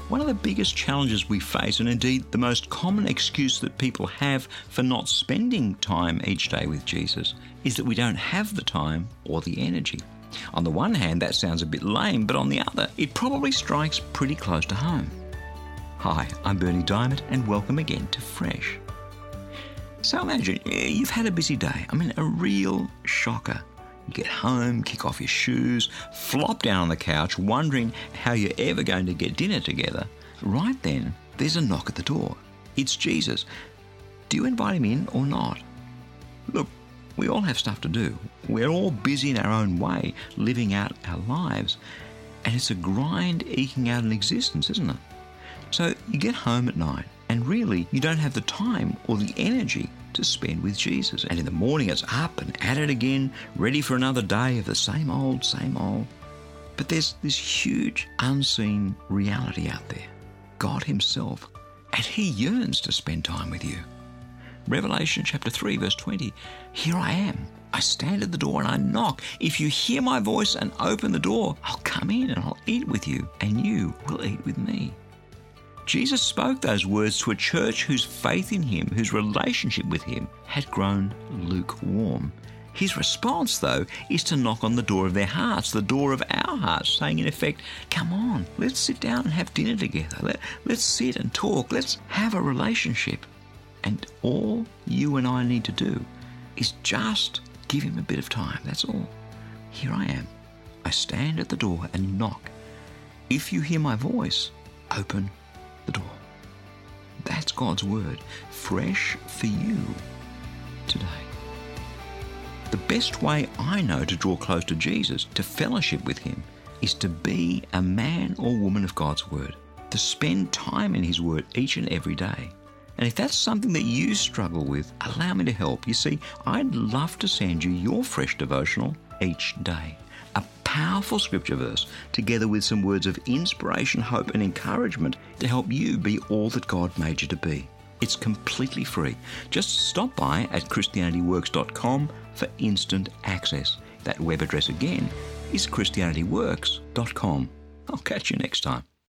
One of the biggest challenges we face, and indeed the most common excuse that people have for not spending time each day with Jesus, is that we don't have the time or the energy. On the one hand, that sounds a bit lame, but on the other, it probably strikes pretty close to home. Hi, I'm Berni Dymet, and welcome again to Fresh. So imagine you've had a busy day. A real shocker. You get home, kick off your shoes, flop down on the couch, wondering how you're ever going to get dinner together. Right then, there's a knock at the door. It's Jesus. Do you invite him in or not? Look, we all have stuff to do. We're all busy in our own way, living out our lives. And it's a grind eking out an existence, isn't it? So you get home at night, and really you don't have the time or the energy to spend with Jesus. And in the morning it's up and at it again, ready for another day of the same old. But there's this huge unseen reality out there, God himself, and he yearns to spend time with you. Revelation chapter 3 verse 20, here I am. I stand at the door and I knock. If you hear my voice and open the door, I'll come in and I'll eat with you, and you will eat with me. Jesus spoke those words to a church whose faith in him, whose relationship with him, had grown lukewarm. His response, though, is to knock on the door of their hearts, the door of our hearts, saying in effect, come on, let's sit down and have dinner together. Let's sit and talk. Let's have a relationship. And all you and I need to do is just give him a bit of time. That's all. Here I am. I stand at the door and knock. If you hear my voice, open the door. That's God's word, fresh for you today. The best way I know to draw close to Jesus, to fellowship with him, is to be a man or woman of God's word, to spend time in his word each and every day. And if that's something that you struggle with, allow me to help. You see, I'd love to send you your fresh devotional each day. A powerful scripture verse, together with some words of inspiration, hope and encouragement to help you be all that God made you to be. It's completely free. Just stop by at christianityworks.com for instant access. That web address again is christianityworks.com. I'll catch you next time.